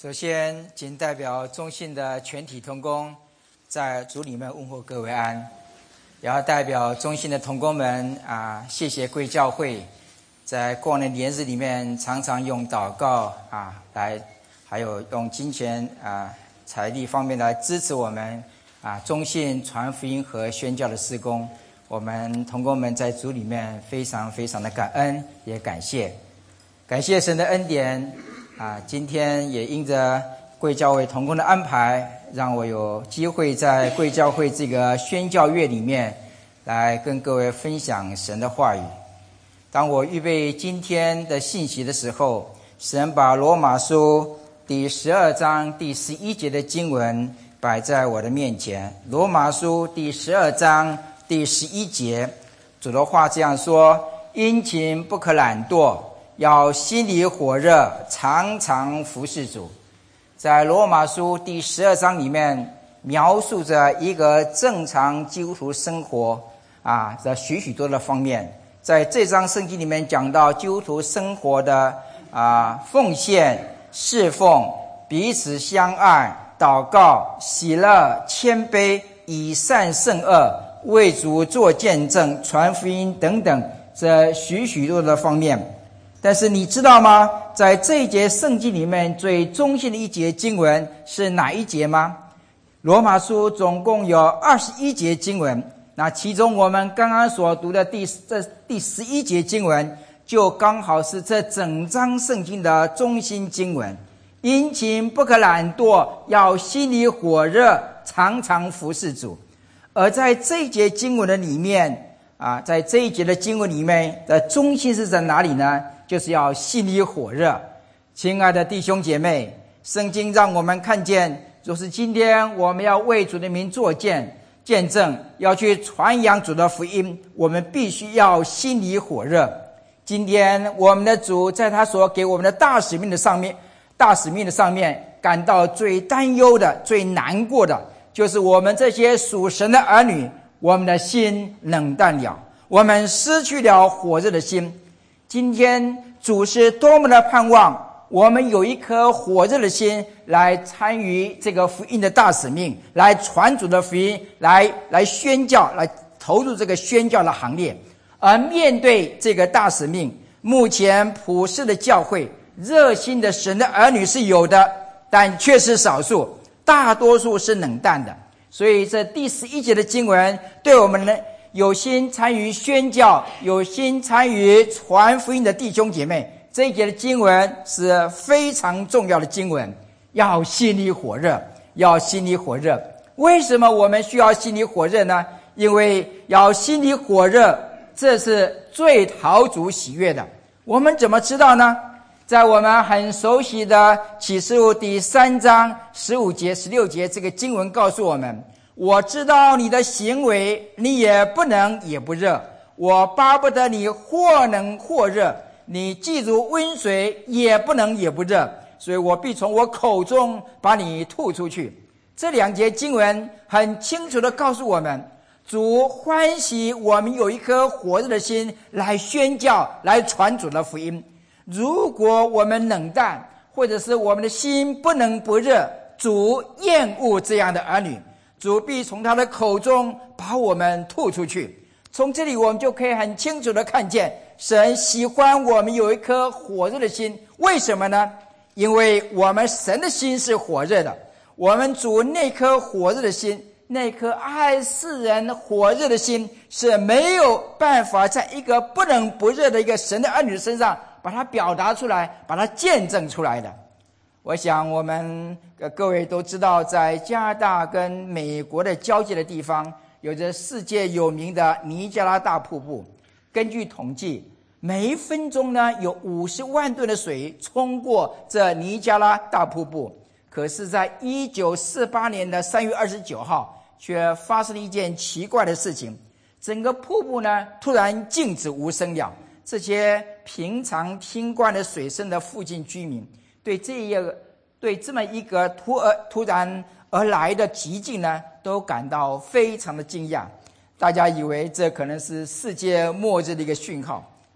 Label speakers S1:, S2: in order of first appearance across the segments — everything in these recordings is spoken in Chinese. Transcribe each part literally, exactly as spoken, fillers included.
S1: 首先，仅代表中信的全体同工，在主里面问候各位安，也要代表中信的同工们啊，谢谢贵教会，在过往的年日里面，常常用祷告啊来，还有用金钱啊财力方面来支持我们啊中信传福音和宣教的事工。我们同工们在主里面非常非常的感恩，也感谢，感谢神的恩典。啊，今天也因着贵教会同工的安排，让我有机会在贵教会这个宣教月里面来跟各位分享神的话语。当我预备今天的信息的时候，神把罗马书第十二章第十一节的经文摆在我的面前。罗马书第十二章第十一节，主的话这样说：殷勤不可懒惰，要心里火热，常常服侍主。在罗马书第十二章里面，描述着一个正常基督徒生活啊的许许多的方面。在这章圣经里面讲到基督徒生活的啊奉献、侍奉、彼此相爱、祷告、喜乐、谦卑、以善胜恶、为主做见证、传福音等等，这许许多的方面。但是你知道吗？在这一节圣经里面最中心的一节经文是哪一节吗？罗马书总共有二十一节经文，那其中我们刚刚所读的第这第十一节经文，就刚好是这整章圣经的中心经文。殷勤不可懒惰，要心里火热，常常服侍主。而在这一节经文的里面啊，在这一节的经文里面的中心是在哪里呢？就是要心里火热。亲爱的弟兄姐妹，圣经让我们看见，就是今天我们要为主的名作见见证，要去传扬主的福音，我们必须要心里火热。今天我们的主在他所给我们的大使命的上面大使命的上面感到最担忧的、最难过的，就是我们这些属神的儿女，我们的心冷淡了，我们失去了火热的心。今天主是多么的盼望我们有一颗火热的心来参与这个福音的大使命，来传主的福音，来来宣教，来投入这个宣教的行列。而面对这个大使命，目前普世的教会热心的神的儿女是有的，但却是少数，大多数是冷淡的。所以这第十一节的经文对我们呢有心参与宣教、有心参与传福音的弟兄姐妹，这一节的经文是非常重要的经文，要心里火热，要心里火热。为什么我们需要心里火热呢？因为要心里火热，这是最讨主喜悦的。我们怎么知道呢？在我们很熟悉的启示录第三章十五节、十六节，这个经文告诉我们：我知道你的行为，你也不能也不热，我巴不得你或能或热，你既如温水，也不能也不热，所以我必从我口中把你吐出去。这两节经文很清楚地告诉我们，主欢喜我们有一颗火热的心来宣教，来传主的福音。如果我们冷淡，或者是我们的心不能不热，主厌恶这样的儿女，主必从他的口中把我们吐出去。从这里我们就可以很清楚地看见，神喜欢我们有一颗火热的心。为什么呢？因为我们神的心是火热的，我们主那颗火热的心，那颗爱世人火热的心，是没有办法在一个不冷不热的一个神的儿女身上把它表达出来，把它见证出来的。我想我们各位都知道，在加拿大跟美国的交界的地方，有着世界有名的尼加拉大瀑布。根据统计，每一分钟呢有五十万吨的水冲过这尼加拉大瀑布。可是在一九四八年的三月二十九号，却发生了一件奇怪的事情，整个瀑布呢突然静止无声了。这些平常听惯了水声的附近居民，对这一个对这么一个突而突然而来的寂静呢，都感到非常的惊讶。大家以为这可能是世界末日的一个讯号。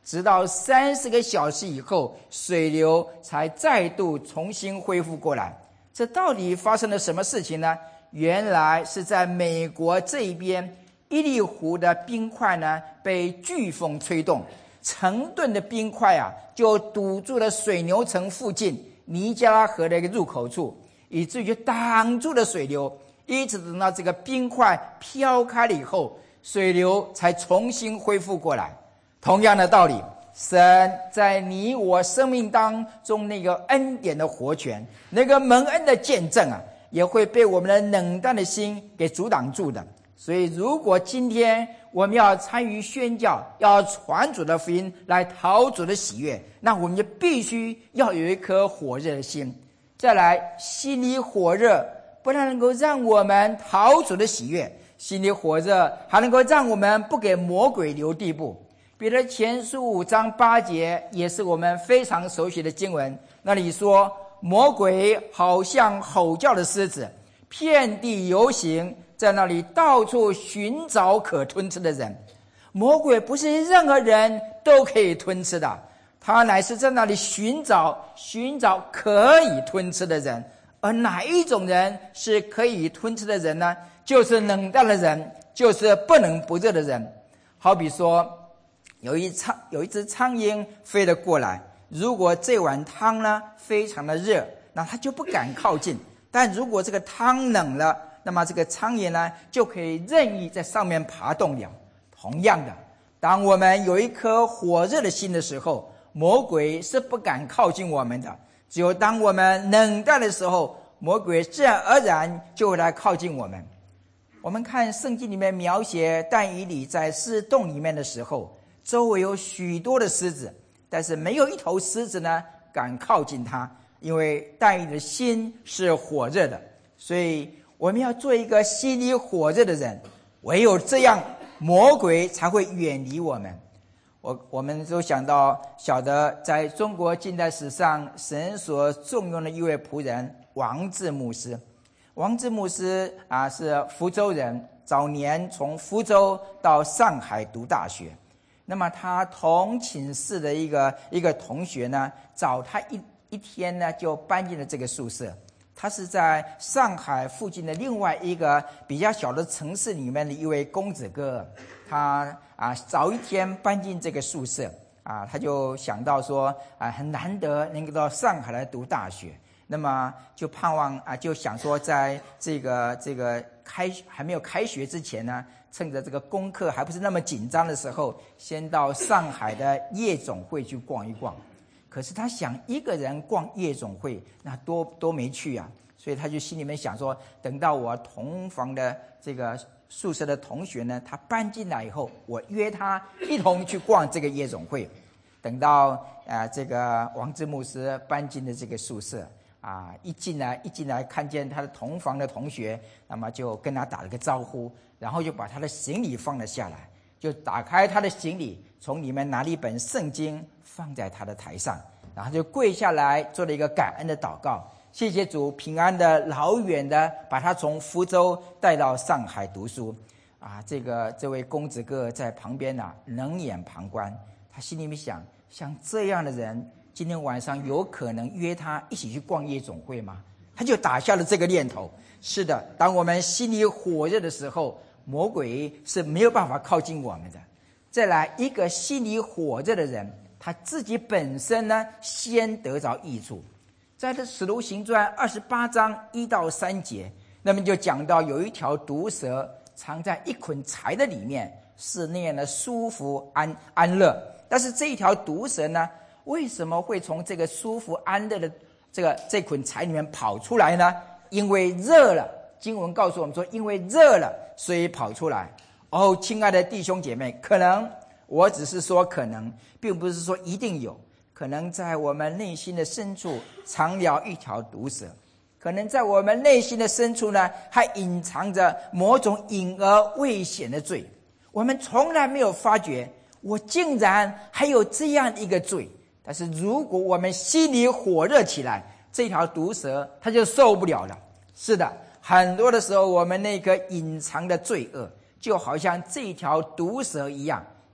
S1: 直到三十个小时以后，水流才再度重新恢复过来。这到底发生了什么事情呢？原来是在美国这边，伊利湖的冰块呢被飓风吹动，成吨的冰块啊就堵住了水牛城附近尼加拉河的一个入口处，以至于就挡住了水流。一直等到这个冰块飘开了以后，水流才重新恢复过来。同样的道理，神在你我生命当中那个恩典的活泉，那个蒙恩的见证啊，也会被我们的冷淡的心给阻挡住的。所以如果今天我们要参与宣教，要传主的福音，来讨主的喜悦，那我们就必须要有一颗火热的心。再来，心里火热不但能够让我们讨主的喜悦，心里火热还能够让我们不给魔鬼留地步。彼得前书五章八节也是我们非常熟悉的经文，那里说，魔鬼好像吼叫的狮子，遍地游行，在那里到处寻找可吞吃的人。魔鬼不是任何人都可以吞吃的，他乃是在那里寻找寻找可以吞吃的人。而哪一种人是可以吞吃的人呢？就是冷淡的人，就是不能不热的人。好比说，有一苍有一只苍蝇飞了过来，如果这碗汤呢非常的热，那它就不敢靠近。但如果这个汤冷了，那么这个苍蝇呢就可以任意在上面爬动了。同样的，当我们有一颗火热的心的时候，魔鬼是不敢靠近我们的。只有当我们冷淡的时候，魔鬼自然而然就会来靠近我们。我们看圣经里面描写但以理在狮洞里面的时候，周围有许多的狮子，但是没有一头狮子呢敢靠近他，因为但以理的心是火热的。所以我们要做一个心里火热的人，唯有这样，魔鬼才会远离我们。我我们都想到晓得，在中国近代史上，神所重用的一位仆人王志牧师。王志牧师啊是福州人，早年从福州到上海读大学。那么他同寝室的一个一个同学呢，找他一一天呢就搬进了这个宿舍。他是在上海附近的另外一个比较小的城市里面的一位公子哥，他啊早一天搬进这个宿舍啊，他就想到说啊很难得能够到上海来读大学，那么就盼望啊就想说在这个这个开还没有开学之前呢，趁着这个功课还不是那么紧张的时候，先到上海的夜总会去逛一逛。可是他想一个人逛夜总会，那多多没趣啊，所以他就心里面想说，等到我同房的这个宿舍的同学呢，他搬进来以后，我约他一同去逛这个夜总会。等到呃这个王志牧师搬进了这个宿舍啊，一进来一进来看见他的同房的同学，那么就跟他打了个招呼，然后就把他的行李放了下来，就打开他的行李，从里面拿了一本圣经放在他的台上，然后就跪下来做了一个感恩的祷告，谢谢主平安的老远的把他从福州带到上海读书啊！这个这位公子哥在旁边啊冷眼旁观，他心里面想，像这样的人今天晚上有可能约他一起去逛夜总会吗？他就打下了这个念头。是的，当我们心里火热的时候，魔鬼是没有办法靠近我们的。再来，一个心里火热的人，他自己本身呢先得着益处。在这使徒行传二十八章一到三节，那么就讲到有一条毒蛇藏在一捆柴的里面，是那样的舒服安安乐。但是这一条毒蛇呢，为什么会从这个舒服安乐的这个这捆柴里面跑出来呢？因为热了。经文告诉我们说，因为热了，所以跑出来。哦，亲爱的弟兄姐妹，可能我只是说可能，并不是说一定有。可能在我们内心的深处藏了一条毒蛇，可能在我们内心的深处呢，还隐藏着某种隐而未显的罪。我们从来没有发觉，我竟然还有这样一个罪。但是如果我们心里火热起来，这条毒蛇它就受不了了。是的，很多的时候，我们那个隐藏的罪恶，就好像这条毒蛇一样，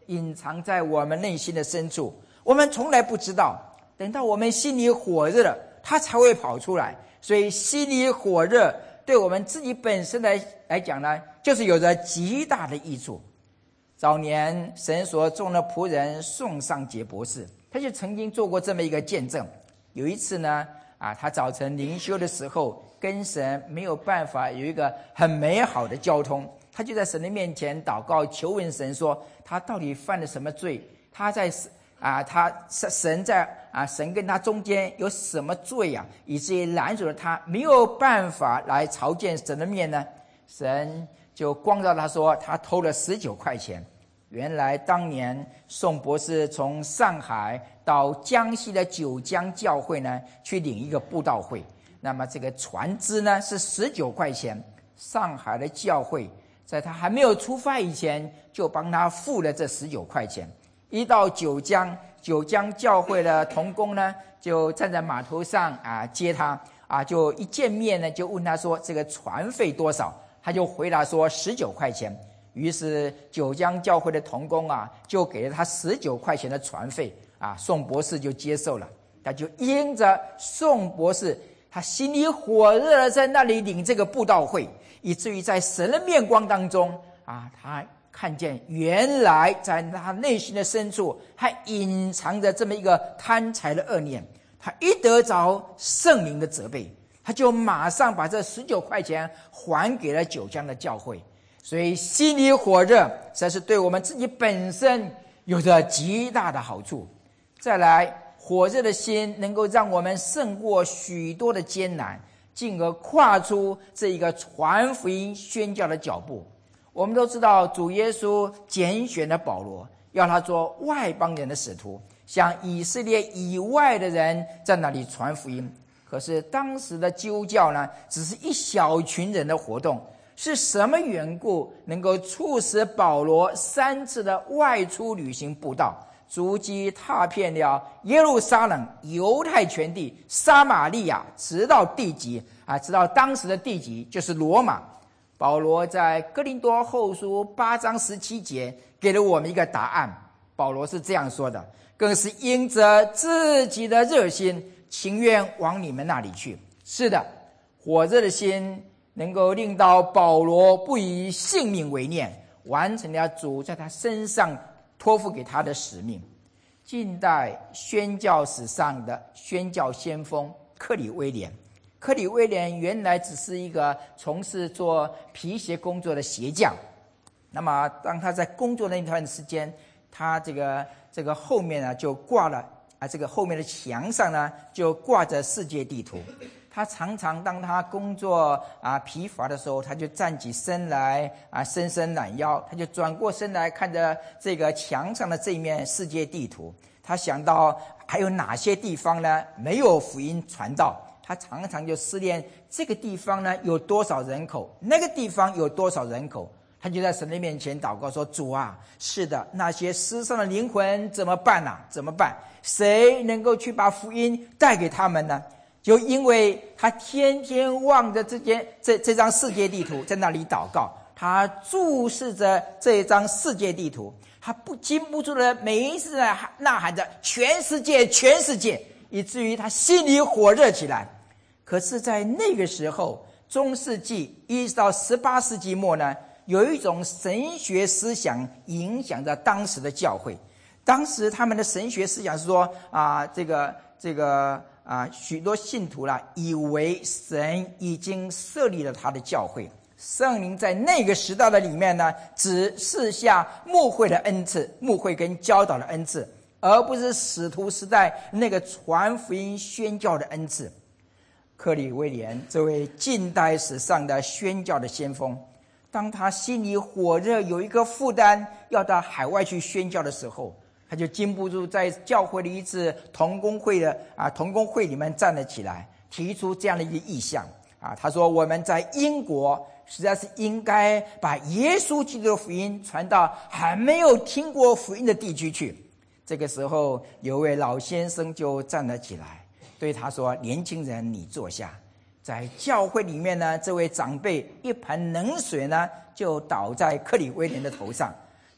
S1: 隐藏在我们内心的深处，我们从来不知道，等到我们心里火热了，它才会跑出来。所以心里火热对我们自己本身来来讲呢，就是有着极大的益处。早年神所种的仆人宋尚杰博士，他就曾经做过这么一个见证。有一次呢，啊，他早晨灵修的时候，跟神没有办法有一个很美好的交通，他就在神的面前祷告，求问神说，他到底犯了什么罪？他在啊，他神在啊，神跟他中间有什么罪啊，以至于拦阻了他，没有办法来朝见神的面呢？神就光照他说，他偷了十九块钱。原来当年宋博士从上海到江西的九江教会呢，去领一个布道会。那么这个船资呢是十九块钱，上海的教会在他还没有出发以前，就帮他付了这十九块钱。一到九江，九江教会的同工呢，就站在码头上啊接他啊，就一见面呢，就问他说这个船费多少？他就回答说十九块钱。于是九江教会的同工啊，就给了他十九块钱的船费啊，宋博士就接受了。他就因着宋博士，他心里火热的在那里领这个布道会，以至于在神的面光当中啊，他看见原来在他内心的深处还隐藏着这么一个贪财的恶念。他一得着圣灵的责备，他就马上把这十九块钱还给了九江的教会。所以心里火热，实在是对我们自己本身有着极大的好处。再来，火热的心能够让我们胜过许多的艰难，进而跨出这一个传福音宣教的脚步。我们都知道，主耶稣拣选了保罗，要他做外邦人的使徒，向以色列以外的人在那里传福音。可是当时的基督教呢，只是一小群人的活动。是什么缘故能够促使保罗三次的外出旅行布道，足迹踏遍了耶路撒冷、犹太全地、撒玛利亚，直到地极啊，直到当时的地极就是罗马。保罗在哥林多后书八章十七节给了我们一个答案。保罗是这样说的：更是因着自己的热心，情愿往你们那里去。是的，火热的心能够令到保罗不以性命为念，完成了主在他身上托付给他的使命。近代宣教史上的宣教先锋克里威廉，克里威廉原来只是一个从事做皮鞋工作的鞋匠。那么当他在工作那段时间，他这个这个后面呢就挂了啊，这个后面的墙上呢就挂着世界地图。他常常当他工作啊疲乏的时候，他就站起身来啊，伸伸懒腰，他就转过身来看着这个墙上的这一面世界地图。他想到还有哪些地方呢没有福音传到，他常常就思念这个地方呢有多少人口，那个地方有多少人口。他就在神的面前祷告说，主啊，是的，那些失丧的灵魂怎么办啊？怎么办？谁能够去把福音带给他们呢？就因为他天天望着这间这这张世界地图，在那里祷告，他注视着这一张世界地图，他不禁不住的每一次的呐喊着全世界全世界，以至于他心里火热起来。可是在那个时候，中世纪一直到十八世纪末呢，有一种神学思想影响着当时的教会。当时他们的神学思想是说啊，这个这个啊，许多信徒啦，以为神已经设立了他的教会，圣灵在那个时代的里面呢，只赐下牧会的恩赐，牧会跟教导的恩赐，而不是使徒时代那个传福音宣教的恩赐。克里威廉这位近代史上的宣教的先锋，当他心里火热，有一个负担要到海外去宣教的时候，他就禁不住在教会的一次同工会的啊同工会里面站了起来，提出这样的一个意向啊。他说，我们在英国实在是应该把耶稣基督的福音传到还没有听过福音的地区去。这个时候，有位老先生就站了起来，对他说，年轻人，你坐下。在教会里面呢，这位长辈一盆冷水呢就倒在克里威廉的头上。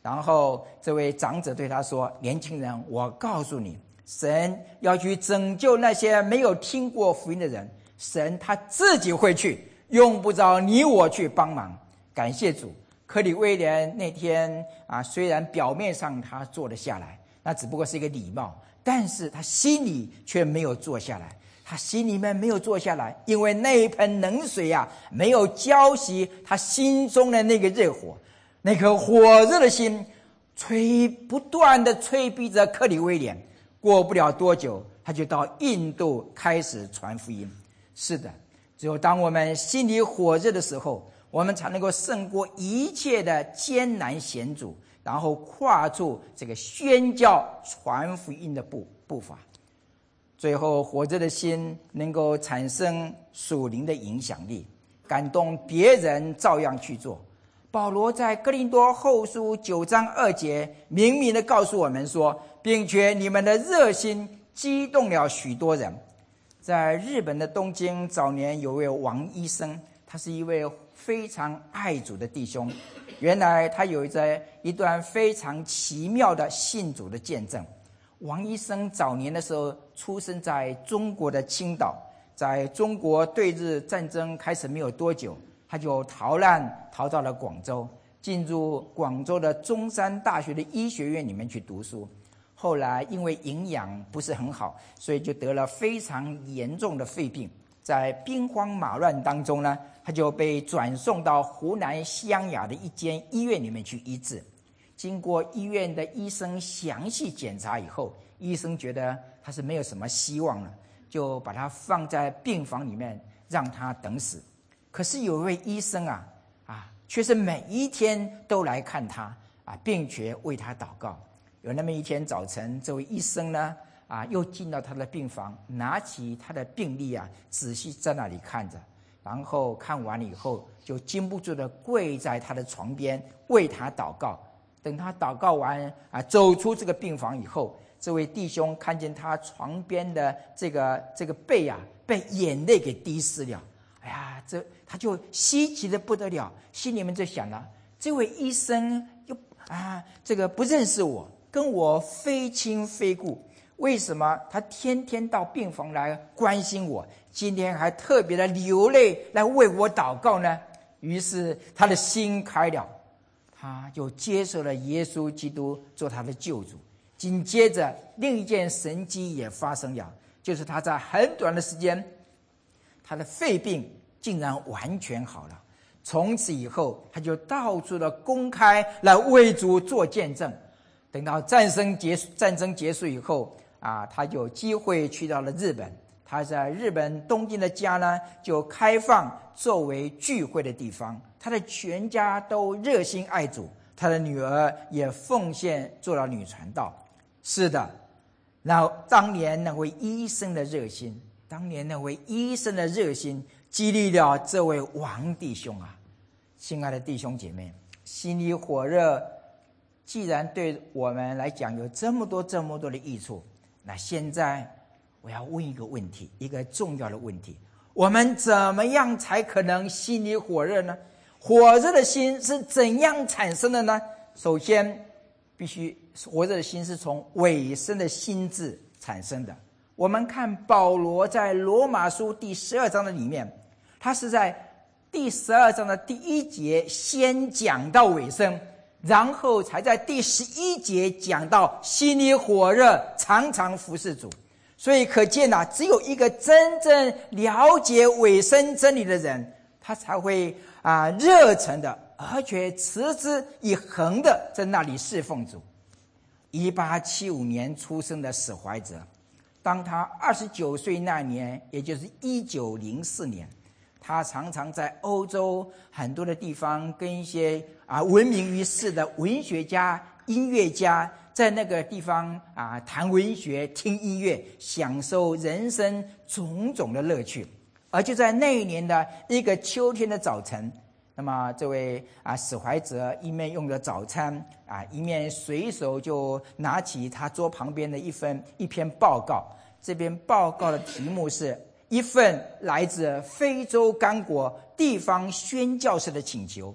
S1: 然后这位长者对他说：年轻人，我告诉你，神要去拯救那些没有听过福音的人，神他自己会去，用不着你我去帮忙。感谢主，克里威廉那天啊，虽然表面上他坐了下来，那只不过是一个礼貌，但是他心里却没有坐下来。他心里面没有坐下来，因为那一盆冷水啊，没有浇熄他心中的那个热火，那颗火热的心，催不断的催逼着克里威廉。过不了多久，他就到印度开始传福音。是的，只有当我们心里火热的时候，我们才能够胜过一切的艰难险阻，然后跨出这个宣教传福音的步步伐。最后，火热的心能够产生属灵的影响力，感动别人照样去做。保罗在哥林多后书九章二节明明的告诉我们说，并且你们的热心激动了许多人。在日本的东京，早年有位王医生，他是一位非常爱主的弟兄。原来他有着一段非常奇妙的信主的见证。王医生早年的时候出生在中国的青岛，在中国对日战争开始没有多久，他就逃难逃到了广州，进入广州的中山大学的医学院里面去读书。后来因为营养不是很好，所以就得了非常严重的肺病。在兵荒马乱当中呢，他就被转送到湖南湘雅的一间医院里面去医治。经过医院的医生详细检查以后，医生觉得他是没有什么希望了，就把他放在病房里面让他等死。可是有一位医生啊啊，却是每一天都来看他啊，并且为他祷告。有那么一天早晨，这位医生呢啊，又进到他的病房，拿起他的病历啊，仔细在那里看着，然后看完了以后，就禁不住的跪在他的床边为他祷告。等他祷告完啊，走出这个病房以后，这位弟兄看见他床边的这个这个背啊，被眼泪给滴湿了。哎呀，这他就稀奇的不得了，心里面就想了：这位医生又啊，这个不认识我，跟我非亲非故，为什么他天天到病房来关心我，今天还特别的流泪来为我祷告呢？于是他的心开了。他就接受了耶稣基督做他的救主。紧接着另一件神迹也发生了，就是他在很短的时间，他的肺病竟然完全好了。从此以后，他就到处的公开来为主做见证。等到战争结束战争结束以后啊，他有机会去到了日本。他在日本东京的家呢，就开放作为聚会的地方。他的全家都热心爱主，他的女儿也奉献做了女传道。是的，那当年那位医生的热心，当年那位医生的热心，激励了这位王弟兄啊！亲爱的弟兄姐妹，心里火热，既然对我们来讲有这么多这么多的益处，那现在我要问一个问题，一个重要的问题：我们怎么样才可能心里火热呢？火热的心是怎样产生的呢？首先，必须火热的心是从委身的心志产生的。我们看保罗在罗马书第十二章的里面，他是在第十二章的第一节先讲到尾声，然后才在第十一节讲到心里火热，常常服侍主。所以可见啊，只有一个真正了解委身真理的人，他才会啊热忱的，而且持之以恒的在那里侍奉主。一八七五年出生的史怀哲，当他二十九岁那年，也就是一九零四年，他常常在欧洲很多的地方跟一些啊闻名于世的文学家、音乐家，在那个地方啊谈文学、听音乐，享受人生种种的乐趣。而就在那一年的一个秋天的早晨，那么这位啊史怀哲一面用着早餐啊，一面随手就拿起他桌旁边的一份一篇报告。这篇报告的题目是一份来自非洲刚果地方宣教士的请求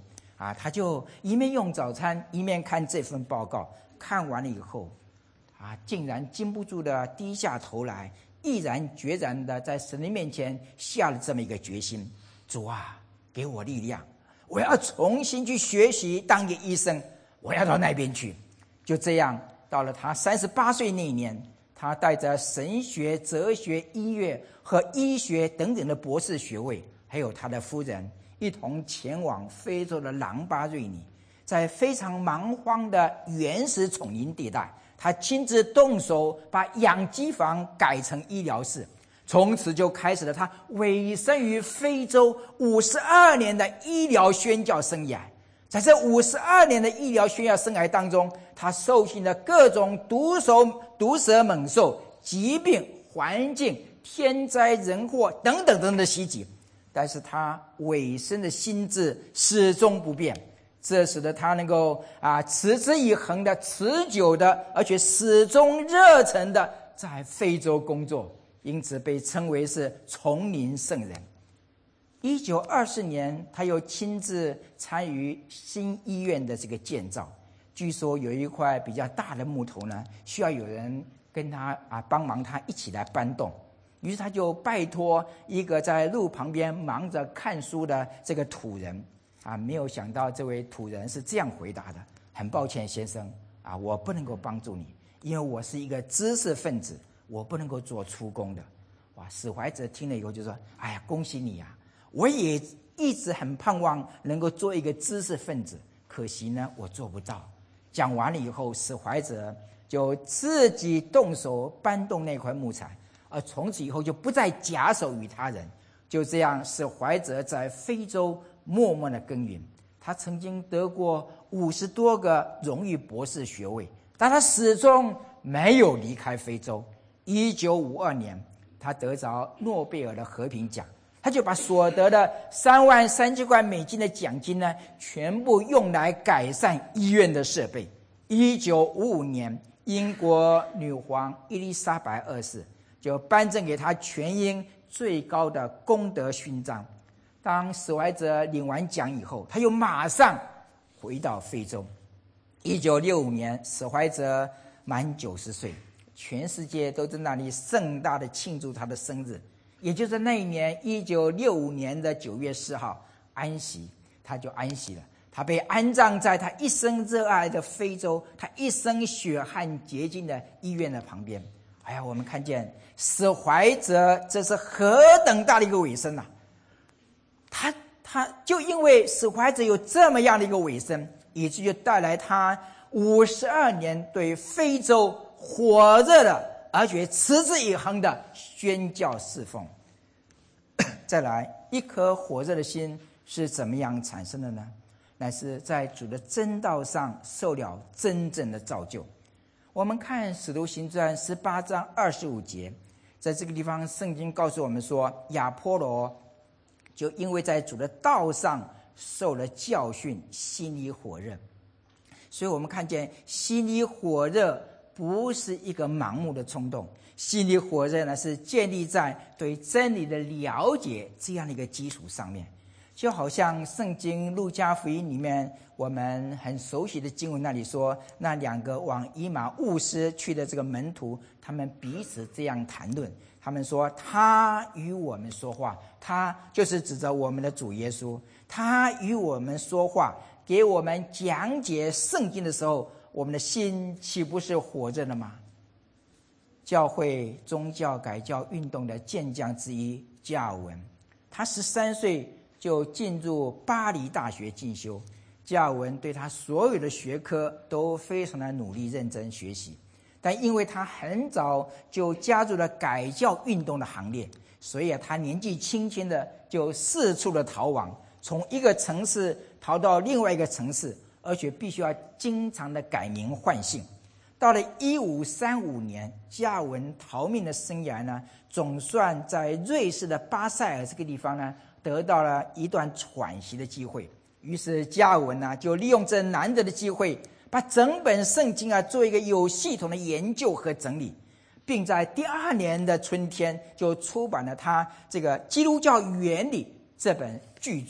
S1: 啊，他就一面用早餐，一面看这份报告。看完了以后，啊，竟然禁不住的低下头来，毅然决然的在神的面前下了这么一个决心：主啊，给我力量，我要重新去学习当一个医生，我要到那边去。就这样，到了他三十八岁那一年，他带着神学、哲学、音乐和医学等等的博士学位，还有他的夫人，一同前往非洲的朗巴瑞尼。在非常蛮荒的原始丛林地带，他亲自动手把养鸡房改成医疗室，从此就开始了他委身于非洲五十二年的医疗宣教生涯。在这五十二年的医疗宣教生涯当中，他受尽了各种毒手、毒蛇猛兽、疾病、环境、天灾人祸等等等等的袭击，但是他委身的心智始终不变。这使得他能够啊持之以恒的、持久的，而且始终热忱的在非洲工作，因此被称为是丛林圣人。一九二四年，他又亲自参与新医院的这个建造。据说有一块比较大的木头呢，需要有人跟他啊帮忙，他一起来搬动。于是他就拜托一个在路旁边忙着看书的这个土人。啊，没有想到这位土人是这样回答的：很抱歉，先生啊，我不能够帮助你，因为我是一个知识分子，我不能够做粗工的。哇，史怀哲听了以后就说：哎呀，恭喜你啊！我也一直很盼望能够做一个知识分子，可惜呢，我做不到。讲完了以后，史怀哲就自己动手搬动那块木材，而从此以后就不再假手于他人。就这样，史怀哲在非洲默默的耕耘。他曾经得过五十多个荣誉博士学位，但他始终没有离开非洲。一九五二年，他得着诺贝尔的和平奖，他就把所得的三万三千块美金的奖金呢，全部用来改善医院的设备。一九五五年，英国女皇伊丽莎白二世就颁赠给他全英最高的功德勋章。当史怀哲领完奖以后，他又马上回到非洲。一九六五年，史怀哲满九十岁，全世界都在那里盛大的庆祝他的生日。也就是那一年，一九六五年的九月四号，安息，他就安息了。他被安葬在他一生热爱的非洲，他一生血汗结晶的医院的旁边。哎呀，我们看见史怀哲这是何等大的一个委身啊！他他就因为史怀哲有这么样的一个委身，以至于带来他五十二年对非洲火热的而且持之以恒的宣教侍奉。再来，一颗火热的心是怎么样产生的呢？乃是在主的真道上受了真正的造就。我们看使徒行传十八章二十五节，在这个地方圣经告诉我们说，亚波罗就因为在主的道上受了教训，心里火热。所以我们看见心里火热不是一个盲目的冲动，心里火热呢是建立在对真理的了解这样的一个基础上面。就好像圣经路加福音里面我们很熟悉的经文那里说，那两个往以马忤斯去的这个门徒，他们彼此这样谈论，他们说，他与我们说话，他就是指着我们的主耶稣，他与我们说话，给我们讲解圣经的时候，我们的心岂不是火热的吗？教会宗教改教运动的健将之一加尔文，他十三岁就进入巴黎大学进修。加尔文对他所有的学科都非常的努力认真学习，但因为他很早就加入了改教运动的行列，所以他年纪轻轻的就四处的逃亡，从一个城市逃到另外一个城市，而且必须要经常的改名换姓。到了一五三五年，加尔文逃命的生涯呢，总算在瑞士的巴塞尔这个地方呢，得到了一段喘息的机会。于是加尔文呢，就利用这难得的机会，把整本圣经啊做一个有系统的研究和整理，并在第二年的春天就出版了他这个《基督教原理》这本巨著。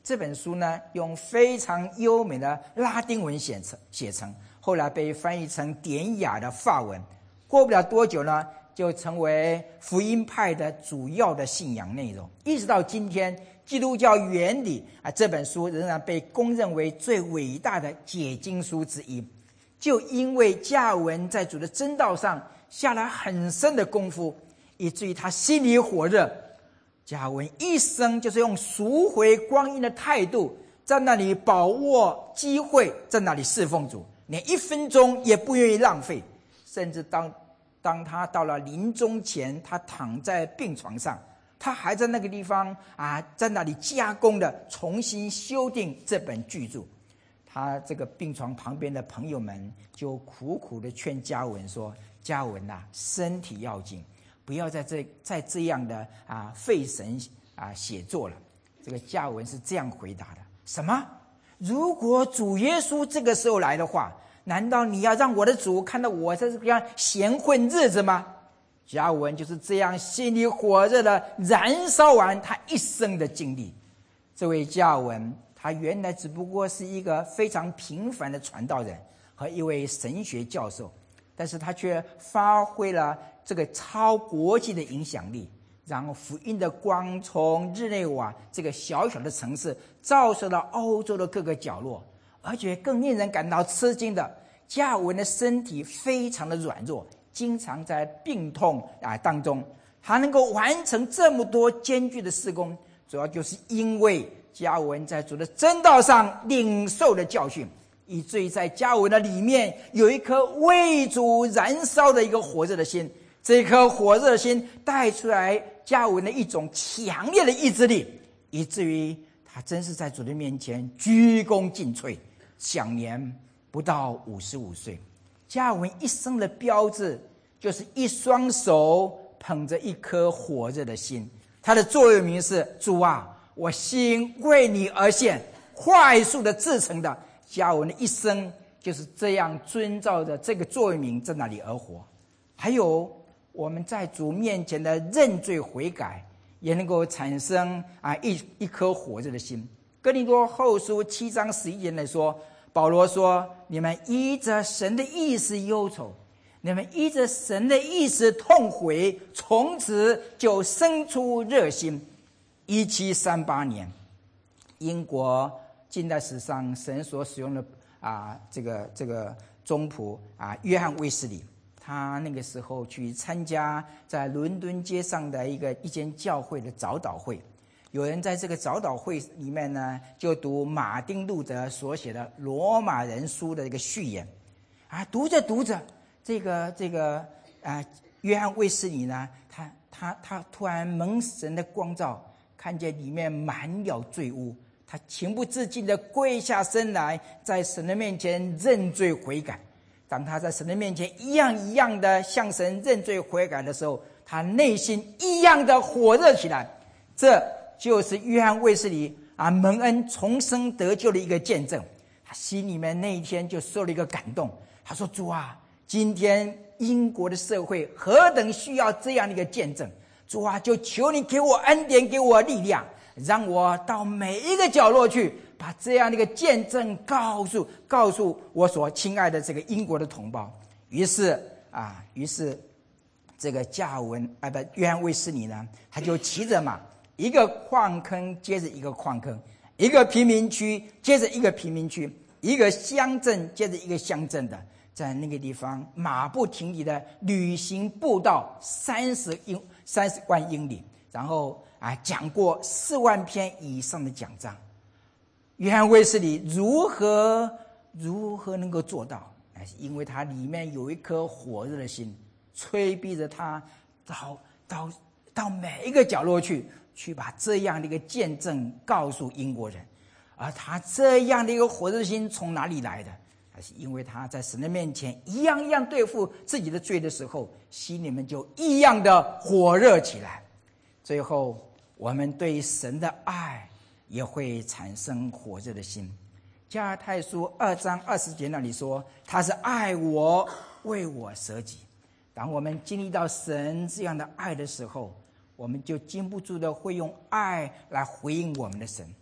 S1: 这本书呢，用非常优美的拉丁文写成，写成，后来被翻译成典雅的法文。过不了多久呢，就成为福音派的主要的信仰内容。一直到今天，基督教原理啊，这本书仍然被公认为最伟大的解经书之一。就因为加尔文在主的真道上下了很深的功夫，以至于他心里火热。加尔文一生就是用赎回光阴的态度，在那里把握机会，在那里侍奉主，连一分钟也不愿意浪费。甚至当当他到了临终前，他躺在病床上，他还在那个地方啊，在那里加工的重新修订这本巨著。他这个病床旁边的朋友们就苦苦的劝加尔文说：“加尔文啊，身体要紧，不要在这在这样的啊费神啊写作了。”这个加尔文是这样回答的：“什么？如果主耶稣这个时候来的话，难道你要让我的主看到我在这样闲混日子吗？”加尔文就是这样心里火热的燃烧完他一生的经历。这位加尔文，他原来只不过是一个非常平凡的传道人和一位神学教授，但是他却发挥了这个超国际的影响力，让福音的光从日内瓦这个小小的城市照射到欧洲的各个角落。而且更令人感到吃惊的，加尔文的身体非常的软弱，经常在病痛啊当中，他能够完成这么多艰巨的事工，主要就是因为加尔文在主的真道上领受的教训，以至于在加尔文的里面有一颗为主燃烧的一个火热的心。这颗火热的心带出来加尔文的一种强烈的意志力，以至于他真是在主的面前鞠躬尽瘁，享年不到五十五岁。加尔文一生的标志就是一双手捧着一颗火热的心。他的座右铭是：“主啊，我心为你而献。”快速的制成的。加尔文的一生就是这样遵照着这个座右铭在那里而活。还有我们在主面前的认罪悔改，也能够产生啊一一颗火热的心。哥林多后书七章十一节来说，保罗说：“你们依着神的意思忧愁，你们依着神的意思痛悔，从此就生出热心。”一七三八年，英国近代史上神所使用的啊这个这个宗仆啊约翰卫斯理，他那个时候去参加在伦敦街上的一个一间教会的早祷会。有人在这个早祷会里面呢，就读马丁路德所写的《罗马人书》的一个序言，啊，读着读着，这个这个啊、呃，约翰卫斯理呢，他他他突然蒙神的光照，看见里面满了罪污，他情不自禁地跪下身来，在神的面前认罪悔改。当他在神的面前一样一样的向神认罪悔改的时候，他内心一样的火热起来。这就是约翰卫斯理啊蒙恩重生得救的一个见证。他心里面那一天就受了一个感动，他说：“主啊，今天英国的社会何等需要这样的一个见证！主啊，就求你给我恩典，给我力量，让我到每一个角落去，把这样的一个见证告诉告诉我所亲爱的这个英国的同胞。”于是啊，于是这个加尔文啊不约翰卫斯理呢，他就骑着马，一个矿坑接着一个矿坑，一个贫民区接着一个贫民区，一个乡镇接着一个乡镇的，在那个地方马不停蹄的旅行步道三十英三十万英里，然后啊讲过四万篇以上的讲章。约翰卫斯理如何如何能够做到？那是因为他里面有一颗火热的心，催逼着他到到到每一个角落去。去把这样的一个见证告诉英国人。而他这样的一个火热心从哪里来的？还是因为他在神的面前一样一样对付自己的罪的时候，心里面就一样的火热起来。最后我们对神的爱也会产生火热的心。加拉太书二章二十节那里说，他是爱我，为我舍己。当我们经历到神这样的爱的时候，我们就禁不住的会用爱来回应我们的神。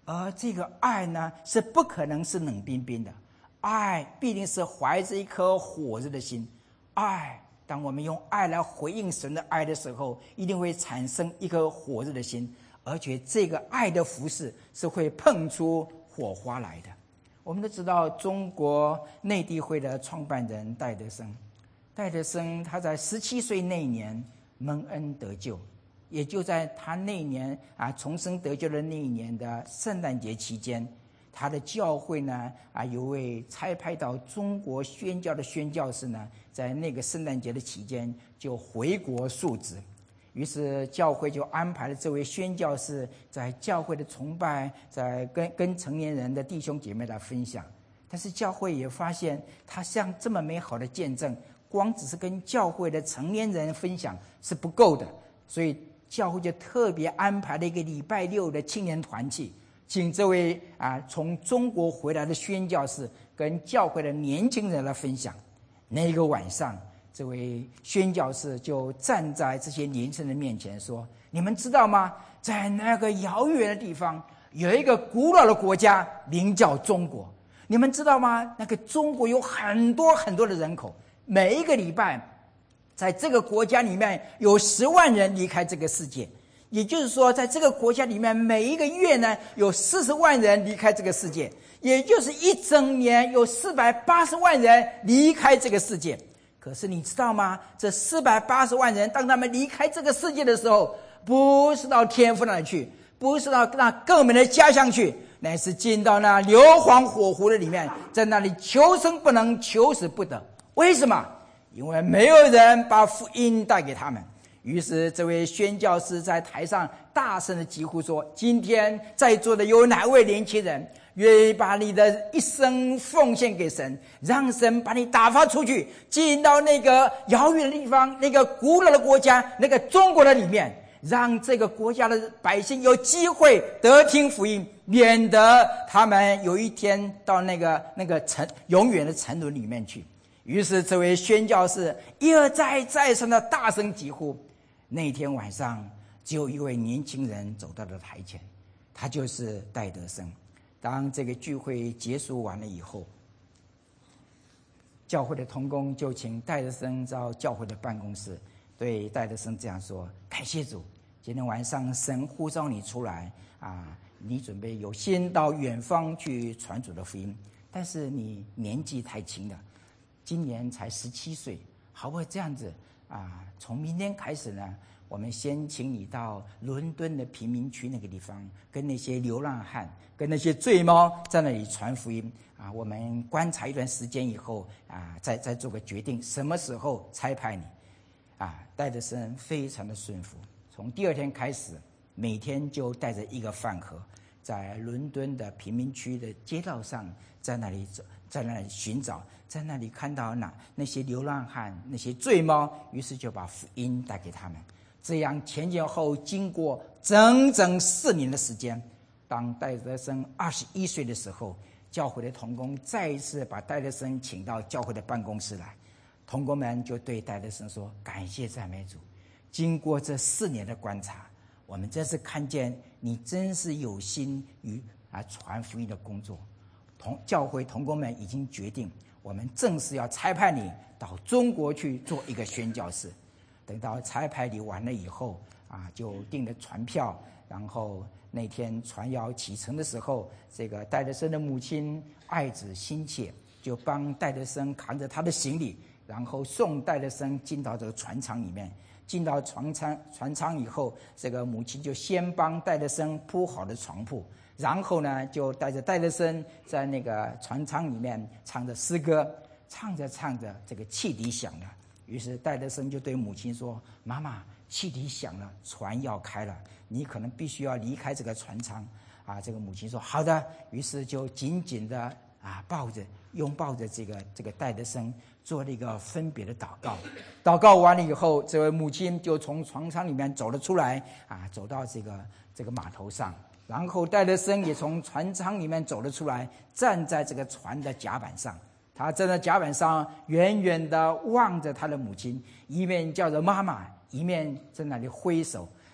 S1: 而这个爱呢，是不可能是冷冰冰的，爱必定是怀着一颗火热的心。爱，当我们用爱来回应神的爱的时候，一定会产生一颗火热的心，而且这个爱的服事是会碰出火花来的。我们都知道中国内地会的创办人戴德生，戴德生他在十七岁那年蒙恩得救，也就在他那年啊重生得救的那一年的圣诞节期间，他的教会呢啊有位差派到中国宣教的宣教士呢，在那个圣诞节的期间就回国述职。于是教会就安排了这位宣教士在教会的崇拜，在跟跟成年人的弟兄姐妹来分享。但是教会也发现他像这么美好的见证，光只是跟教会的成年人分享是不够的，所以教会就特别安排了一个礼拜六的青年团契，请这位啊从中国回来的宣教士跟教会的年轻人来分享。那个晚上，这位宣教士就站在这些年轻人面前说：你们知道吗？在那个遥远的地方有一个古老的国家，名叫中国。你们知道吗？那个中国有很多很多的人口，每一个礼拜在这个国家里面有十万人离开这个世界，也就是说在这个国家里面每一个月呢有四十万人离开这个世界，也就是一整年有四百八十万人离开这个世界。可是你知道吗？这四百八十万人当他们离开这个世界的时候，不是到天父那里去，不是到那更美的家乡去，乃是进到那硫磺火湖的里面，在那里求生不能，求死不得。为什么？因为没有人把福音带给他们。于是这位宣教师在台上大声的疾呼说：今天在座的有哪位年轻人愿意把你的一生奉献给神，让神把你打发出去，进到那个遥远的地方，那个古老的国家，那个中国的里面，让这个国家的百姓有机会得听福音，免得他们有一天到那个那个沉永远的沉沦里面去。于是这位宣教士一而再再三的大声疾呼。那天晚上只有一位年轻人走到了台前，他就是戴德生。当这个聚会结束完了以后，教会的同工就请戴德生到教会的办公室，对戴德生这样说：感谢主，今天晚上神呼召你出来啊，你准备有心到远方去传主的福音，但是你年纪太轻了，今年才十七岁，好不好这样子啊？从明天开始呢，我们先请你到伦敦的贫民区那个地方，跟那些流浪汉、跟那些醉猫在那里传福音啊。我们观察一段时间以后啊，再再做个决定，什么时候差派你啊？戴德生非常的顺服，从第二天开始，每天就带着一个饭盒，在伦敦的贫民区的街道上，在那里走，在那里寻找，在那里看到那那些流浪汉、那些醉猫，于是就把福音带给他们。这样前前后经过整整四年的时间，当戴德生二十一岁的时候，教会的同工再一次把戴德生请到教会的办公室来。同工们就对戴德生说：感谢赞美主，经过这四年的观察，我们真是看见你真是有心于啊传福音的工作。同教会同工们已经决定，我们正式要差派你到中国去做一个宣教士。等到差派礼完了以后啊，就订了船票，然后那天船要启程的时候，这个戴德生的母亲爱子心切，就帮戴德生扛着他的行李，然后送戴德生进到这个船舱里面。进到船舱船舱以后，这个母亲就先帮戴德生铺好了床铺，然后呢就带着戴德生在那个船舱里面唱着诗歌，唱着唱着这个汽笛响了。于是戴德生就对母亲说：妈妈，汽笛响了，船要开了，你可能必须要离开这个船舱啊。这个母亲说好的，于是就紧紧的啊抱着拥抱着这个这个戴德生，做了一个分别的祷告。祷告完了以后，这位母亲就从船舱里面走了出来啊，走到这个这个码头上，然后戴德生也从船舱里面走了出来，站在这个船的甲板上。他站在甲板上，远远地望着他的母亲，一面叫着妈妈，一面在那里挥手，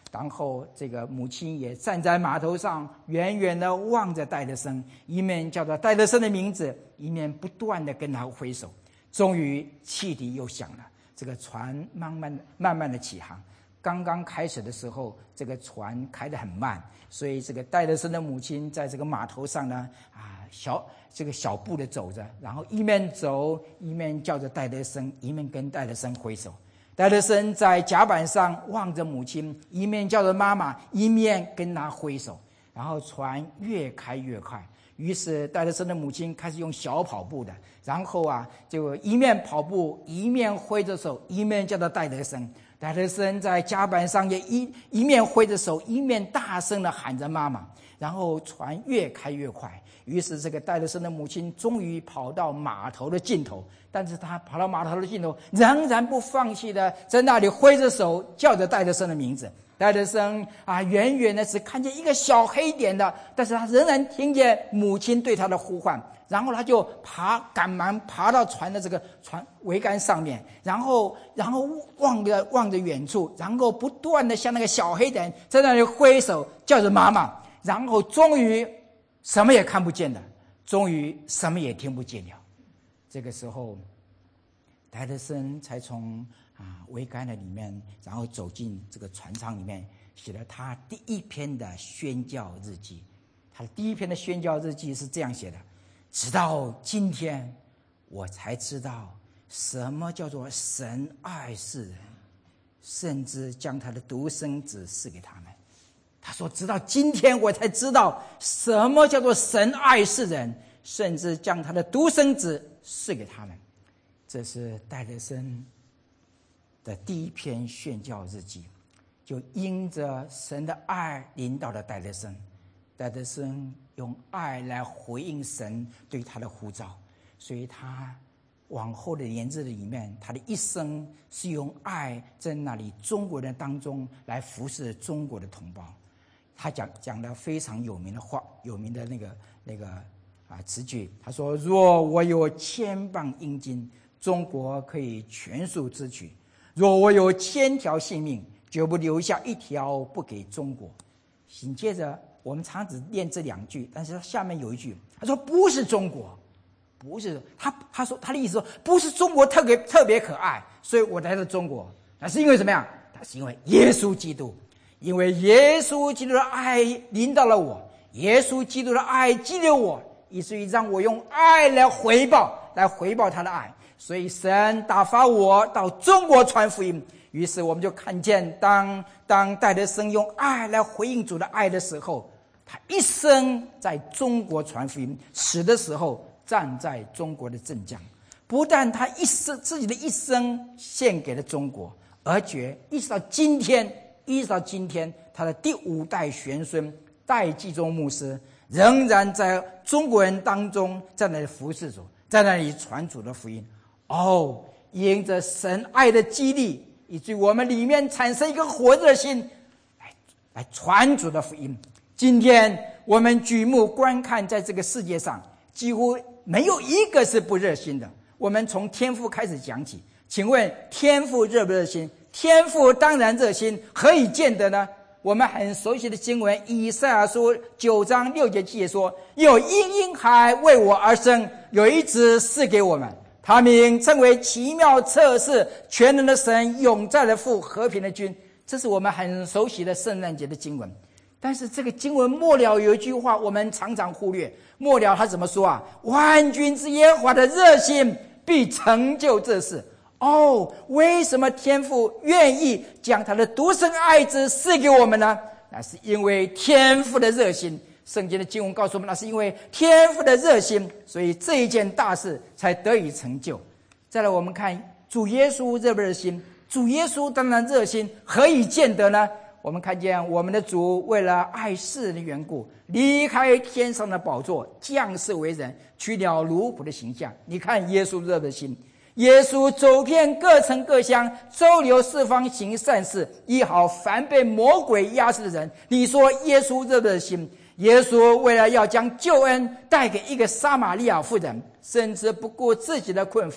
S1: 然后这个母亲也站在码头上，远远的望着戴德生，一面叫着戴德生的名字，一面不断的跟他挥手。终于汽笛又响了，这个船慢慢的慢慢的起航。刚刚开始的时候，这个船开得很慢，所以这个戴德生的母亲在这个码头上呢，啊，小这个小步的走着，然后一面走一面叫着戴德生，一面跟戴德生挥手。戴德生在甲板上望着母亲，一面叫着妈妈，一面跟他挥手。然后船越开越快，于是戴德生的母亲开始用小跑步的，然后啊，就一面跑步一面挥着手，一面叫着戴德生。戴德生在甲板上也一一面挥着手，一面大声的喊着妈妈。然后船越开越快，于是这个戴德生的母亲终于跑到码头的尽头，但是他跑到码头的尽头，仍然不放弃的在那里挥着手，叫着戴德生的名字。戴德生啊，远远的只看见一个小黑点的，但是他仍然听见母亲对他的呼唤。然后他就爬，赶忙爬到船的这个船桅杆上面，然后然后望着望着远处，然后不断的向那个小黑点在那里挥手，叫着妈妈。然后终于什么也看不见了，终于什么也听不见了。这个时候，戴德生才从啊桅杆的里面，然后走进这个船舱里面，写了他第一篇的宣教日记。他的第一篇的宣教日记是这样写的：直到今天，我才知道什么叫做神爱世人，甚至将他的独生子赐给他们。他说，直到今天我才知道什么叫做神爱世人，甚至将他的独生子赐给他们。这是戴德生的第一篇宣教日记，就因着神的爱临到了戴德生。戴德生用爱来回应神对他的呼召，所以他往后的年日里面，他的一生是用爱在那里中国人当中来服侍中国的同胞。他讲讲了非常有名的话，有名的那个那个啊词句。他说：“若我有千磅阴金，中国可以全数支取；若我有千条性命，绝不留下一条不给中国。”紧接着，我们常只念这两句，但是下面有一句，他说：“不是中国，不是他。”他说他的意思说，不是中国特别特别可爱，所以我来到中国，那是因为什么样？那是因为耶稣基督。因为耶稣基督的爱临到了我，耶稣基督的爱激励我，以至于让我用爱来回报，来回报他的爱。所以神打发我到中国传福音。于是我们就看见，当当戴德生用爱来回应主的爱的时候，他一生在中国传福音，死的时候站在中国的镇江。不但他一生自己的一生献给了中国，而且一直到今天。一直到今天，他的第五代玄孙戴季忠牧师仍然在中国人当中在那里服侍主，在那里传主的福音。哦，因着神爱的激励，以至于我们里面产生一个火热心，来来传主的福音。今天我们举目观看，在这个世界上几乎没有一个是不热心的。我们从天父开始讲起，请问天父热不热心？天父当然热心，何以见得呢？我们很熟悉的经文，以赛亚书九章六节记说：“有婴婴孩为我而生，有一子赐给我们，他名称为奇妙策士，全能的神，永在的父，和平的君。”这是我们很熟悉的圣诞节的经文。但是这个经文末了有一句话，我们常常忽略。末了他怎么说啊？万军之耶和华的热心必成就这事。哦，为什么天父愿意将他的独生爱子赐给我们呢？那是因为天父的热心。圣经的经文告诉我们，那是因为天父的热心，所以这一件大事才得以成就。再来我们看主耶稣热不热心？主耶稣当然热心，何以见得呢？我们看见我们的主为了爱世人的缘故，离开天上的宝座，降世为人，取了奴仆的形象。你看耶稣热不热心？耶稣走遍各城各乡，周游四方，行善事，医好凡被魔鬼压制的人。你说耶稣热不热心？耶稣为了要将救恩带给一个撒玛利亚妇人，甚至不顾自己的困乏，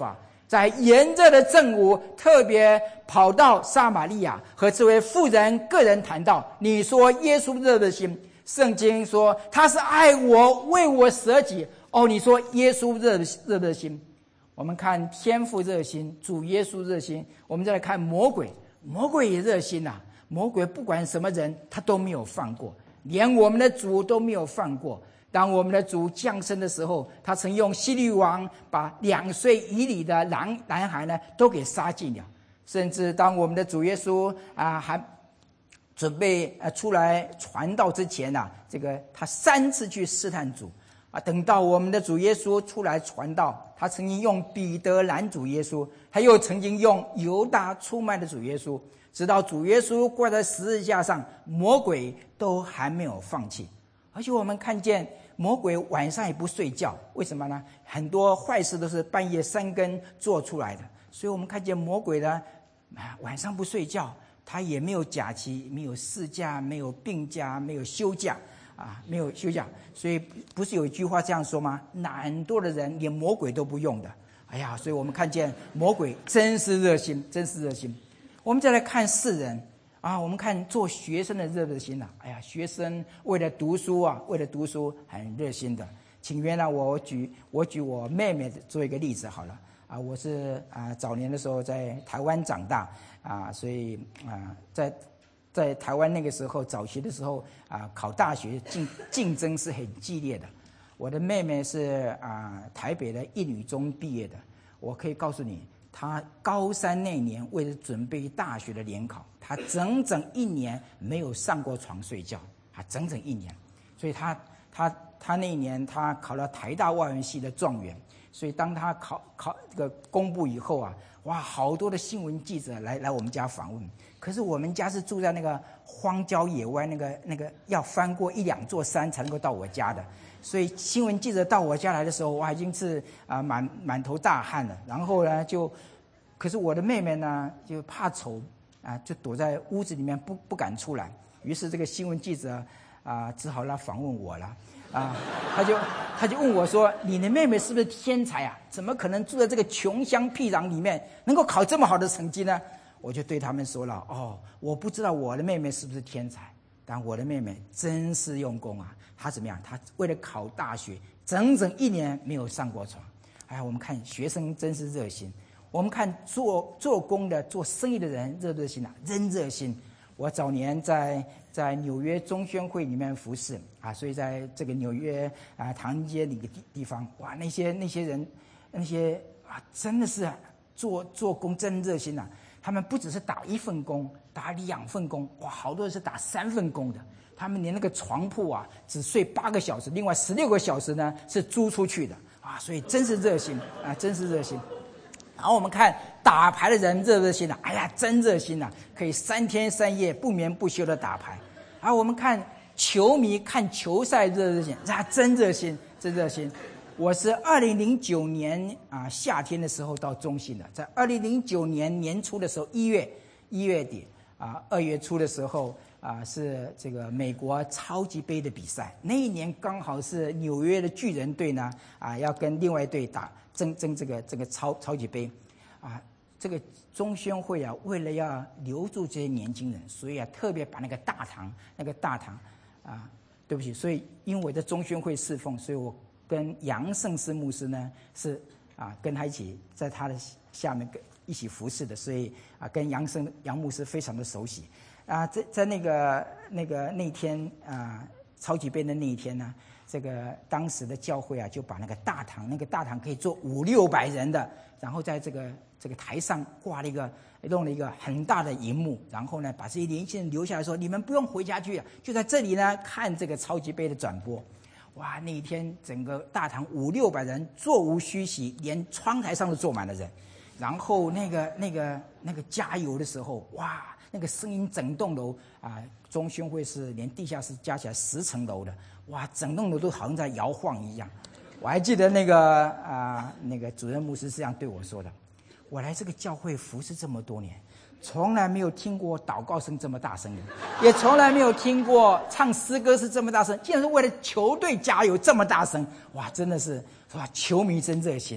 S1: 在炎热的正午，特别跑到撒玛利亚，和这位妇人个人谈到：你说耶稣热的心，圣经说他是爱我，为我舍己。哦，你说耶稣热热的心，我们看天父热心，主耶稣热心，我们再来看魔鬼，魔鬼也热心啊！魔鬼不管什么人，他都没有放过，连我们的主都没有放过。当我们的主降生的时候，他曾用希律王把两岁以里的男男孩呢都给杀尽了。甚至当我们的主耶稣啊还准备呃出来传道之前啊，这个他三次去试探主啊。等到我们的主耶稣出来传道，他曾经用彼得拦主耶稣，他又曾经用犹大出卖的主耶稣，直到主耶稣挂在十字架上，魔鬼都还没有放弃。而且我们看见魔鬼晚上也不睡觉，为什么呢？很多坏事都是半夜三更做出来的，所以我们看见魔鬼呢，晚上不睡觉，他也没有假期，没有事假，没有病假，没有休假啊，没有休假。所以不是有一句话这样说吗？懒惰的人连魔鬼都不用的。哎呀，所以我们看见魔鬼真是热心，真是热心。我们再来看世人啊，我们看做学生的热热心啊，哎呀，学生为了读书啊，为了读书很热心的。请原谅我举我举我妹妹做一个例子好了啊，我是啊早年的时候在台湾长大啊，所以啊在在台湾那个时候早期的时候啊，考大学竞竞争是很激烈的。我的妹妹是啊台北的一女中毕业的，我可以告诉你。他高三那年为了准备大学的联考，他整整一年没有上过床睡觉啊，整整一年。所以他他他那一年他考了台大外文系的状元。所以当他考考这个公布以后啊，哇，好多的新闻记者来来我们家访问。可是我们家是住在那个荒郊野外，那个那个要翻过一两座山才能够到我家的。所以新闻记者到我家来的时候，我已经是啊满满头大汗了。然后呢，就，可是我的妹妹呢就怕丑啊，就躲在屋子里面不不敢出来。于是这个新闻记者啊只好来访问我了啊，他就他就问我说：“你的妹妹是不是天才啊？怎么可能住在这个穷乡僻壤里面能够考这么好的成绩呢？”我就对他们说了：“哦，我不知道我的妹妹是不是天才。”但我的妹妹真是用功啊！她怎么样？她为了考大学，整整一年没有上过床。哎，我们看学生真是热心。我们看做做工的、做生意的人热不热心啊？真热心。我早年在在纽约中宣会里面服侍啊，所以在这个纽约啊唐人街那个地地方，哇，那些那些人，那些啊，真的是做做工真热心啊！他们不只是打一份工，打两份工，哇，好多人是打三份工的。他们连那个床铺啊，只睡八个小时，另外十六个小时呢是租出去的啊，所以真是热心啊，真是热心。然后我们看打牌的人热不热心啊？哎呀，真热心啊，可以三天三夜不眠不休的打牌。而我们看球迷看球赛热热心，啊，真热心，真热心。我是二零零九年啊夏天的时候到中信的，在二零零九年年初的时候，一月一月底啊二月初的时候啊是这个美国超级杯的比赛，那一年刚好是纽约的巨人队呢啊要跟另外一队打争争这个这个超超级杯啊，这个中宣会啊为了要留住这些年轻人，所以啊特别把那个大堂那个大堂啊对不起，所以因为我在中宣会侍奉，所以我。跟杨圣思牧师呢是啊跟他一起在他的下面跟一起服侍的，所以啊跟杨圣杨牧师非常的熟悉啊。在在那个那个那天啊超级杯的那一天呢，这个当时的教会啊就把那个大堂那个大堂可以坐五六百人的，然后在这个这个台上挂了一个弄了一个很大的荧幕，然后呢把这些年轻人留下来说：“你们不用回家去，就在这里呢看这个超级杯的转播。”哇，那一天整个大堂五六百人座无虚席，连窗台上都坐满了人。然后那个那个那个加油的时候，哇，那个声音整栋楼啊，中宣会是连地下室加起来十层楼的，哇，整栋楼都好像在摇晃一样。我还记得那个啊，那个主任牧师是这样对我说的：“我来这个教会服侍这么多年。”从来没有听过祷告声这么大声的，也从来没有听过唱诗歌是这么大声，竟然是为了球队加油这么大声，哇，真的是哇，球迷真热心啊！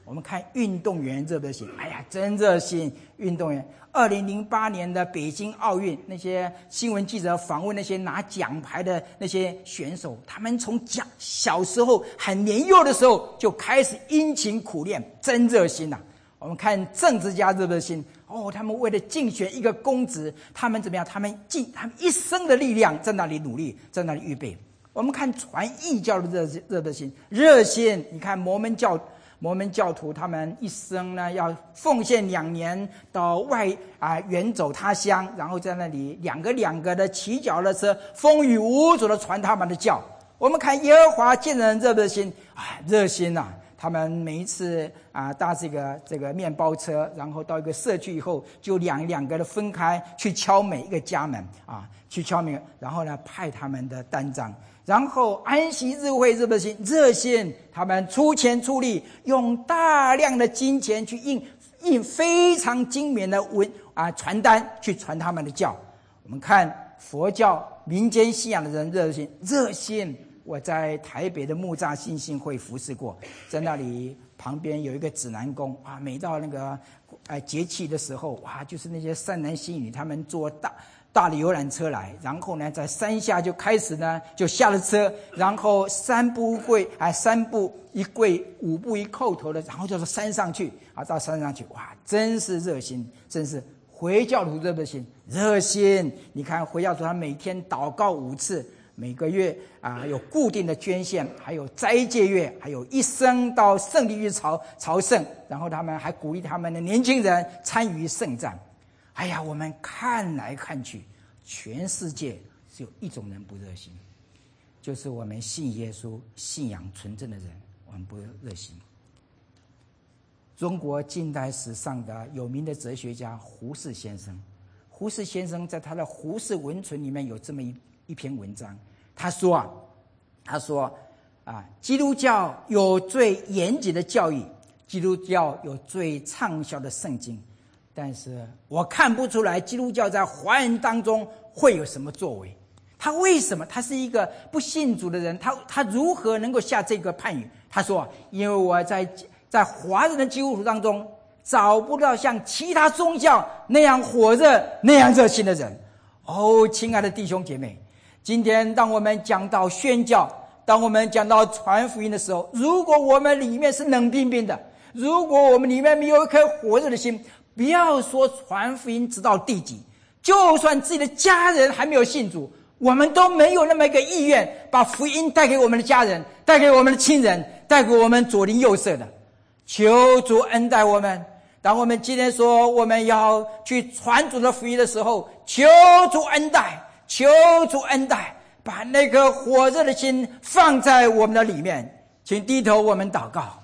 S1: 我们看运动员热不热心？哎呀，真热心！运动员，二零零八年的北京奥运，那些新闻记者访问那些拿奖牌的那些选手，他们从小小时候很年幼的时候就开始殷勤苦练，真热心呐、啊！我们看政治家热不热心？哦，他们为了竞选一个公职，他们怎么样？他们尽他们一生的力量在那里努力，在那里预备。我们看传异教的热热热心，热心！你看摩门教。摩门教徒他们一生呢，要奉献两年到外啊远走他乡，然后在那里两个两个的骑脚踏车，风雨无阻的传他们的教。我们看耶和华见人热不热心啊？热心呐、啊！他们每一次啊搭这个这个面包车，然后到一个社区以后，就两两个的分开去敲每一个家门啊，去敲门，然后呢派他们的单张。然后安息日会热不热心？热心，他们出钱出力，用大量的金钱去印印非常精美的文啊传单，去传他们的教。我们看佛教民间信仰的人热心，热心。我在台北的木栅信心会服侍过，在那里旁边有一个指南宫啊，每到那个呃节气的时候，哇，就是那些善男信女他们坐大。大的游览车来，然后呢，在山下就开始呢，就下了车，然后三步跪，哎，三步一跪，五步一叩头的，然后就是山上去啊，到山上去，哇，真是热心，真是回教徒热不热心？热心！你看回教徒他每天祷告五次，每个月啊有固定的捐献，还有斋戒月，还有一生到圣地去朝朝圣，然后他们还鼓励他们的年轻人参与圣战。哎呀，我们看来看去，全世界只有一种人不热心，就是我们信耶稣、信仰纯正的人，我们不热心。中国近代史上的有名的哲学家胡适先生，胡适先生在他的《胡适文存》里面有这么一一篇文章，他说啊，他说啊，基督教有最严谨的教义，基督教有最畅销的圣经。但是我看不出来基督教在华人当中会有什么作为。他为什么？他是一个不信主的人，他他如何能够下这个判语？他说，因为我在在华人的基督徒当中找不到像其他宗教那样火热、那样热心的人。哦，亲爱的弟兄姐妹，今天当我们讲到宣教，当我们讲到传福音的时候，如果我们里面是冷冰冰的，如果我们里面没有一颗火热的心，不要说传福音直到地极，就算自己的家人还没有信主，我们都没有那么一个意愿把福音带给我们的家人，带给我们的亲人，带给我们左邻右舍的。求主恩待我们。当我们今天说我们要去传主的福音的时候，求主恩待，求主恩待，把那颗火热的心放在我们的里面。请低头，我们祷告。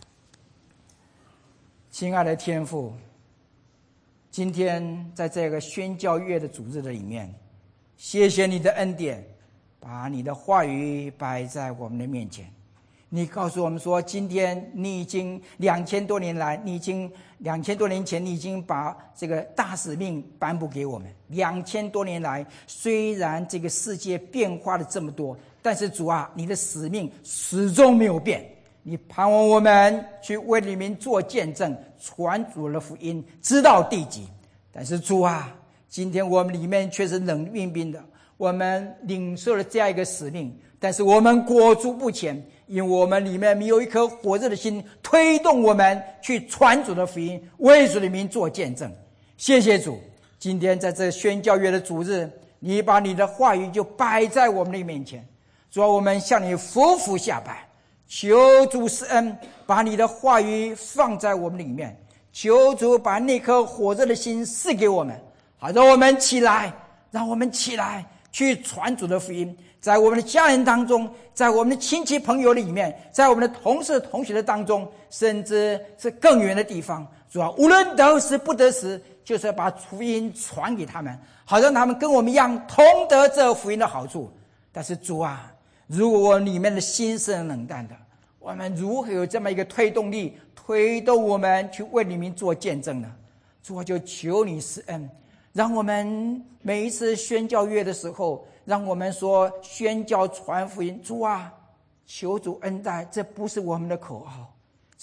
S1: 亲爱的天父，今天在这个宣教月的主日的里面，谢谢你的恩典，把你的话语摆在我们的面前。你告诉我们说，今天你已经两千多年来，你已经两千多年前，你已经把这个大使命颁布给我们。两千多年来，虽然这个世界变化了这么多，但是主啊，你的使命始终没有变。你盼望我们去为你们做见证，传主的福音，直到地极。但是主啊，今天我们里面却是冷冰冰的。我们领受了这样一个使命，但是我们裹足不前，因为我们里面没有一颗火热的心，推动我们去传主的福音，为主的名做见证。谢谢主，今天在这宣教月的主日，你把你的话语就摆在我们的面前。主啊，我们向你俯伏下拜，求主施恩，把你的话语放在我们里面。求主把那颗火热的心赐给我们，好让我们起来，让我们起来去传主的福音，在我们的家人当中，在我们的亲戚朋友里面，在我们的同事同学的当中，甚至是更远的地方。主啊，无论得时不得时，就是要把福音传给他们，好让他们跟我们一样同得这福音的好处。但是主啊，如果我里面的心是冷淡的，我们如何有这么一个推动力，推动我们去为你们做见证呢？主啊，就求你施恩，让我们每一次宣教月的时候，让我们说宣教传福音。主啊，求主恩待，这不是我们的口号，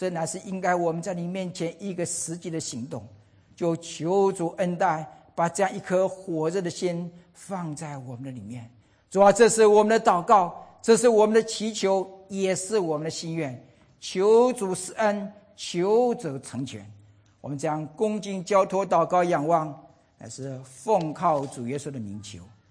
S1: 这乃是应该我们在你面前一个实际的行动。就求主恩待，把这样一颗火热的心放在我们的里面。主啊，这是我们的祷告，这是我们的祈求，也是我们的心愿。求主施恩，求主成全。我们将恭敬交托祷告仰望，乃是奉靠主耶稣的名求。